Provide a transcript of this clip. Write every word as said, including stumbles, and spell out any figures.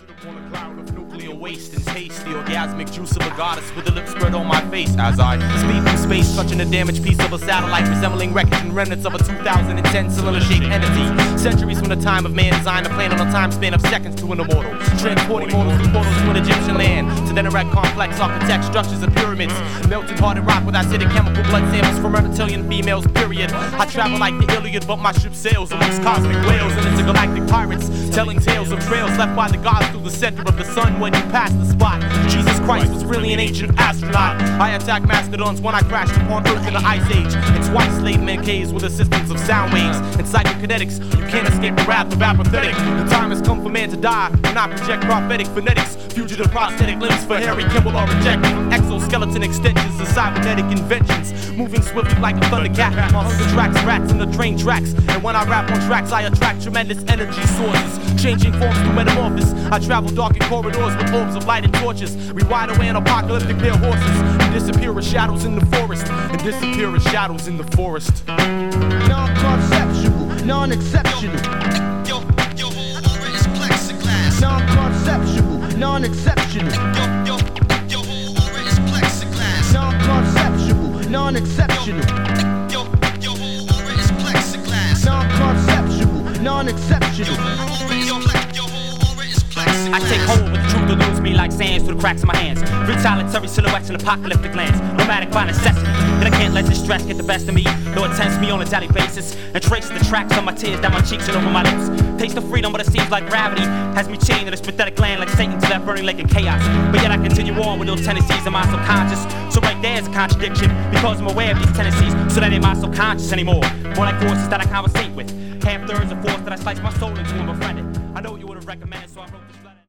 Sit upon a cloud of nuclear waste and taste the orgasmic juice of a goddess with a lip spread on my face as I speed through space, touching a damaged piece of a satellite resembling wreckage and remnants of a two thousand ten cylinder-shaped entity. Centuries from the time of man designed a plan on a time span of seconds to an immortal, transporting mortals through portals to an Egyptian land, to then erect complex architect structures and pyramids, melted hardened rock with acidic chemical blood samples from reptilian females, period. I travel like the Iliad, but my ship sails amongst cosmic whales and intergalactic pirates, telling tales of trails left by the gods through the center of the sun when you pass the spot. Jesus Christ was really an ancient astronaut. I attacked mastodons when I crashed upon Earth in the Ice Age, and twice slayed men caves with assistance of sound waves and psychokinetics. You can't escape the wrath of apathetic. The time has come for man to die when I project prophetic phonetics, fugitive prosthetic limbs for Harry Kimball are rejected. Exoskeleton extensions of cybernetic inventions, moving swiftly like a thundercat. My hunger tracks rats in the train tracks, and when I rap on tracks I attract tremendous energy sources, changing forms through metamorphosis. I travel dark in corridors with orbs of light and torches. We ride away on apocalyptic bare horses and disappear as shadows in the forest, and disappear as shadows in the forest. Non-conceptual, non-exceptional. Yo, yo, aura is plexiglass. Non-conceptual, non-exceptional. Yo, yo, yo, aura is plexiglass. Non-conceptual, non-exceptional. Yo, yo, aura is plexiglass. Non-conceptual, non-exceptional. Yo, yo, aura is plexiglass. I take hold with the truth eludes me like sands through the cracks of my hands. Read solitary silhouettes in apocalyptic lands, nomadic by necessity. And I can't let this stress get the best of me, though it tends me on a daily basis and traces the tracks on my tears down my cheeks and over my lips. Taste of freedom, but it seems like gravity has me chained to this pathetic land like Satan to that burning lake in chaos. But yet I continue on with those tendencies in my subconscious. So right there's a contradiction, because I'm aware of these tendencies, so that ain't my subconscious anymore. More like forces that I conversate with, half thirds of force that I slice my soul into and befriend it. I know what you would have recommended, so I wrote this letter.